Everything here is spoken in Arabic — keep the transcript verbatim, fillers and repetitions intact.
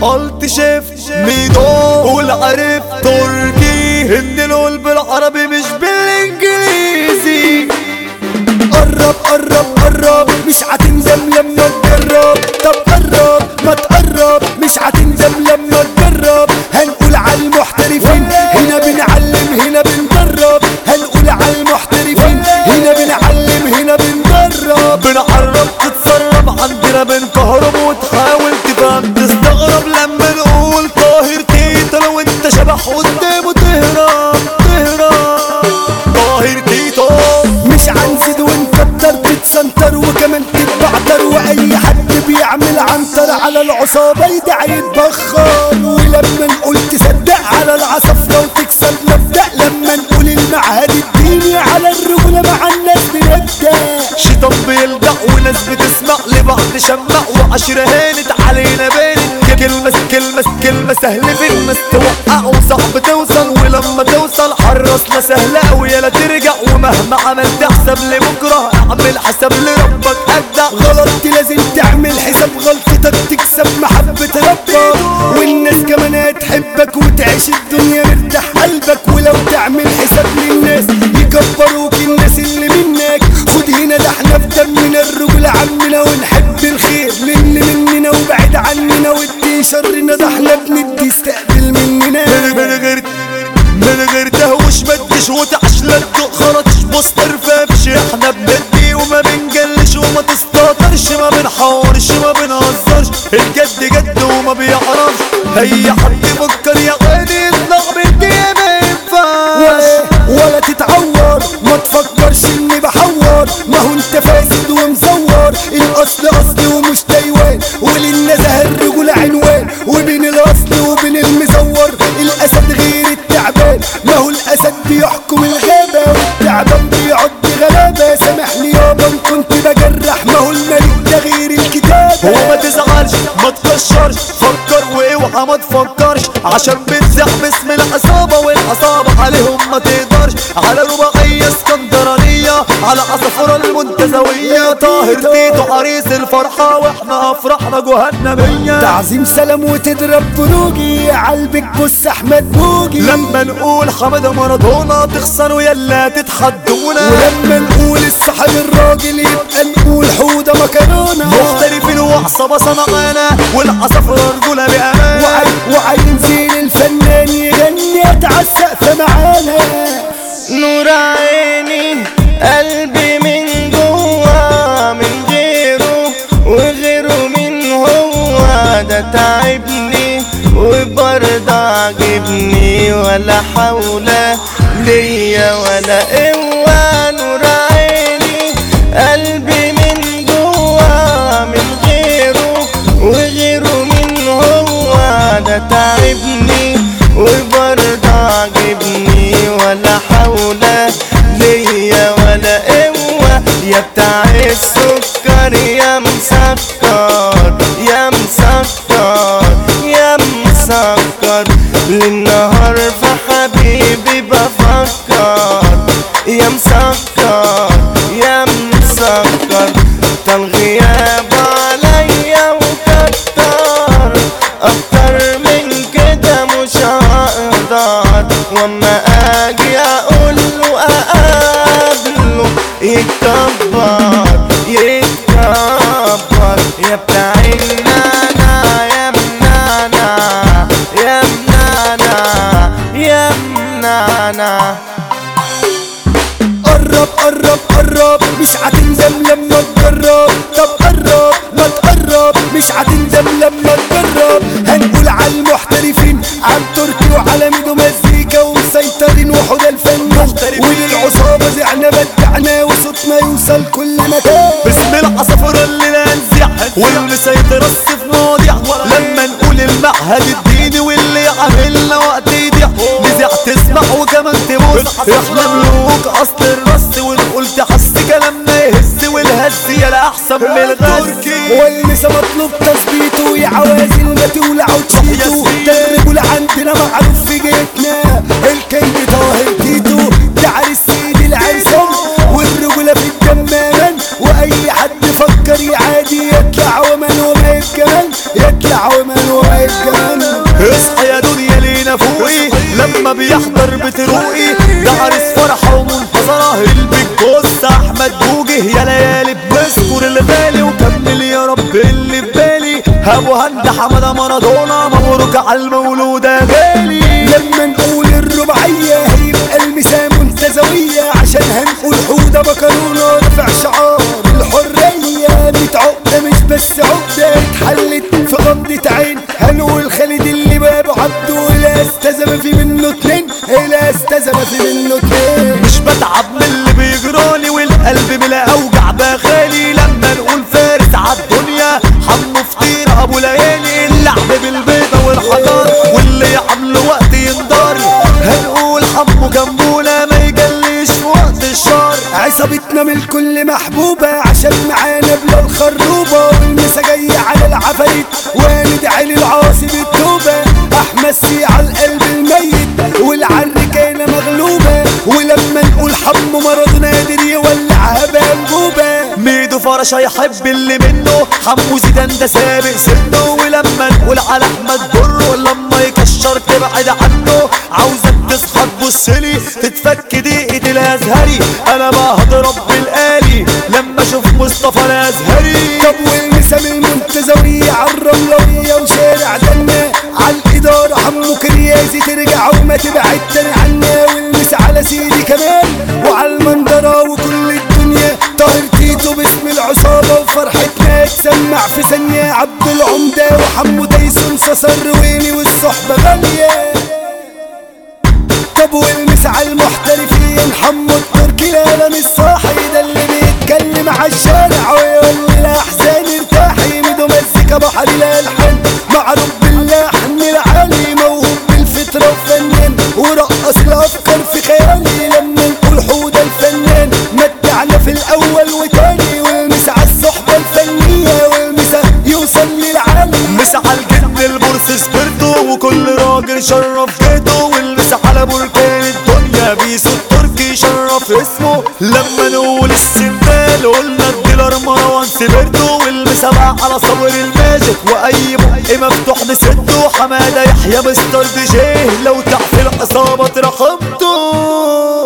قلت شفت ميدو قول عرف تركي هند القول بالعربي مش بالانجليزي. قرب قرب قرب مش هتندم لما تجرب. طب قرب ما تقرب مش هتندم لما تجرب. هنقول على المحترفين هنا بنعلم هنا بندرب. هنقول على المحترفين هنا بنعلم هنا بندرب. بنعرب تتسرب عندنا بنكهرب وتحاول تفهم تستغرب لما نقول طاهر تيتو لو انت شبح قدامه تهرب تهرب. طاهر تيتو مش عنزد ونكتر تتسنتر وكمان تتبعتر. واي حد بيعمل عنتر على العصابة يدعي يتبخر. ولما نقول تصدق على العصفرة وتكسب مبدأ. لما نقول المعهد الديني على الرجولة مع الناس بنبدأ. شيطان بيلدع وناس بتسمع لبعض شمع وعشرة هانت علينا بانت. كلمة كلمة كلمة سهل في الناس توقع وصعب توصل. ولما توصل حرصنا سهلة أوي يلا ترجع. ومهما عملت حساب لبكرة اعمل حساب لربك أجدع. غلطت لازم تعمل حساب غلطتك تكسب محبة ربك. والناس كمان هتحبك وتعيش الدنيا مرتاح قلبك. ولو تعمل حساب للناس يكبروك الناس اللي منك. خد هنا ده احنا في دمنا الرجل عمنا ونحب الخير للي مننا وبعد عننا. وادي شرنا ده احنا بندي استقبل مننا. من غير من غير تهوش مدش وتعش لا تدق خرطش بص ترفافش. احنا بندي وما بنجلش وما تستطرش ما بنحورش ما بنهزرش. الجد جد وما بيعرفش. اي حد يفكر يا غالي يطلع بدي ما ينفعش. ولا تتعور ما تفكرش اني بحور. ما هو انت فاسد ومزور. الاصل اصلي ومش تايوان. وللنزهه الرجولة عنوان. وبين الاصل وبين المزور الاسد غير التعبان. ما هو الاسد بيحكم الغابة والتعبان بيعد غلابة. سامحني يابا ان كنت بجرح. ما هو الملك ده غير الكتابة. وما تزعلش ما تكشرش فكر واوعى ما تفكرش. عشان بنزح باسم العصابة والعصابة عليهم ما تقدرش. على رباعية اسكندرانية على عصفورة المنتزوية. طاهر تيتو عريس الفرحة واحنا افراحنا جهنمية. تعظيم سلام وتضرب بروجي عالبك بص احمد بوجي. لما نقول حمادة مارادونا تخسروا يلا تتحدونا. ولما نقول الصاحب الراجل يبقى نقول حودة مكرونة. مختلفين وعصابة صنعانا والعصفرة رجولة بأمان. وعي وعين زين الفنان يغني اتعسق معانا. نور عيني قلبي من جوا من غيره وغيره من هو. ده تعبني وبرضه عجبني ولا حول ليا ولا قوة. نور عيني قلبي من جوا من غيره وغيره من هو. ده تعبني وبرضه عجبني ولا حول ليا ولا قوة. يا بتاع السكر يا مسكر يا مسكر يا مسكر. للنهار في حبيبي بفكر. يا مسكر يا مسكر. طال غياب عليا وكتر اكتر من كده مش هقدر. واما اجي اقول له اقابله يتكبر يتكبر. يا بتاع النانا يا منانا يا منانا يا منانا. قرب قرب قرب مش هتندم لما تجرب. طب قرب ما تقرب مش هتندم لما تجرب. هنقول على المحترفين عن تركي وعلى ميدو مزيكا ومسيطرين وحدى الفنان. وللعصابة زعنا بدعنا وصوتنا يوصل كل مكان. باسم العصفرة اللي لا نزيع والمسيطر الصف مواضيع. لما نقول المعهد الديني واللي عاملنا وقت يضيع. نزيع تسمع وكمان تبص. احنا ملوك اصل الرص ونقول تحس كلامنا يهز والهز يلا احسن من الغز. والمسا مطلوب تظبيطه يا عوازل ما تولعوا تشيتو. ده الرجولة عندنا معروف في جيتنا. الكينج طاهر تيتو ده عريس سيد العرسان. والرجولة في الدمامان واي حد فكر يعادي يطلع ومن وما الجمال يطلع ومن وما الجمال. اصحى يا دنيا لينا فوقي لما بيحضر بتروقي، ده عرس فرحة ومنتظرة البيج بوس احمد بوجه. يا ليالي بنذكر الغالي وكمل يا رب اللي في بالي. ابو هند حمادة مارادونا مبروك على المولود يا غالي. لما نقول الرباعية هيبقى المسا منتزوية، عشان هنقول حودة مكرونة رفع شعار الحرية. ميت عقدة مش بس عقدة اتحلت في غمضة عين. هنقول خالد اللي بابه عبده لا استزم في منه اتنين، لا استزم في منه اتنين. مش بتعب من اللي بيجرالي والقلب بلا اوجع بغالي. لما نقول فارس عالدنيا حمو فطير ابو ليالي، اللعب بالبيضة والحجار واللي عامله وقت ينضاري. هنقول حمو جنبونا ما يجليش في وقت الشر. عصابتنا من الكل محبوبة عشان معانا بلا الخروبة، والمسا جاية على العفاريت وندعي للعاصي بالتوبة. احمد سي على القلب الميت والعركانة مغلوبة، ولما نقول حمو مرض نادر يولعها بانبوبة. ميدو فرشة يحب اللي منه، حمو زيدان ده سابق سنه. ولما نقول على احمد بره لما يكشر تبعد عنه. عاوزك تصحى تبصلي تتفك دقيقة الازهري، انا بهضرب بالآلي لما اشوف مصطفى الازهري. طب والمسا من المنتزوية عالرملوية وشارع دنا، عالإدارة حمو كريازي ترجع وما تبعد تاني عنا. والمسا على سيدي كمان وعالمنظرة وكل الدنيا. طاهر تيتو باسم العصابة وفرحتنا تسمع في ثانية. عبد العمدة وحمو تيسون صصر رويني والصحبة غالية. طب والمسا على المحترفين حمو التركي لا مش صاحي، ده اللي بيتكلم عالشارع ويقول الأحزان ارتاحي. ميدو مزيكا بحر الألحان معروف باللحن العالي، موهوب بالفطرة وفنان ورقص الأفكار في خيالي. لما نقول حودة الفنان متعنا في الأول وتاني، والمسا على الصحبة الفنية والمسا يوصل للعالي. مسا على الجد البورس سبرتو وكل راجل شرف جيته، والمسا على بركان الدنيا بيسو التركي شرف اسمه. لما نقول السندال قلنا الديلر مروان سبرتو، والمسا بقى على صبر الماجيك واي بق مفتوح نسده. حمادة يحيى مستر دي جيه لو تحت العصابة رقمته.